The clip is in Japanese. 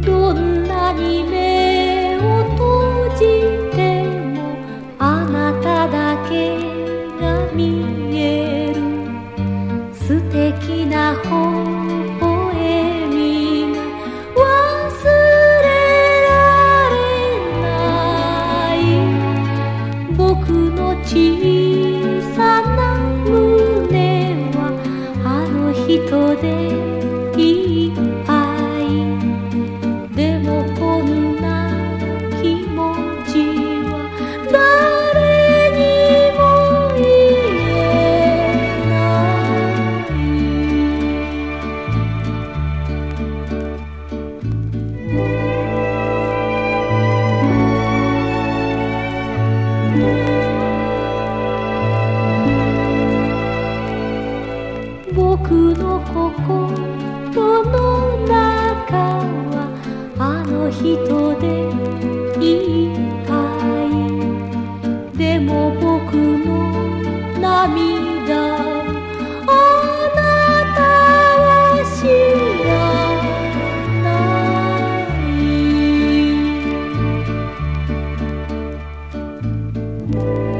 どんなに目を閉じてもあなただけが見える。素敵な微笑みが忘れられない。僕の小さな胸はあの人でいっぱい。でもこんな気持ちは誰にも言えない。僕の心の中はあの人でいっぱい。でも僕の涙をあなたは知らない。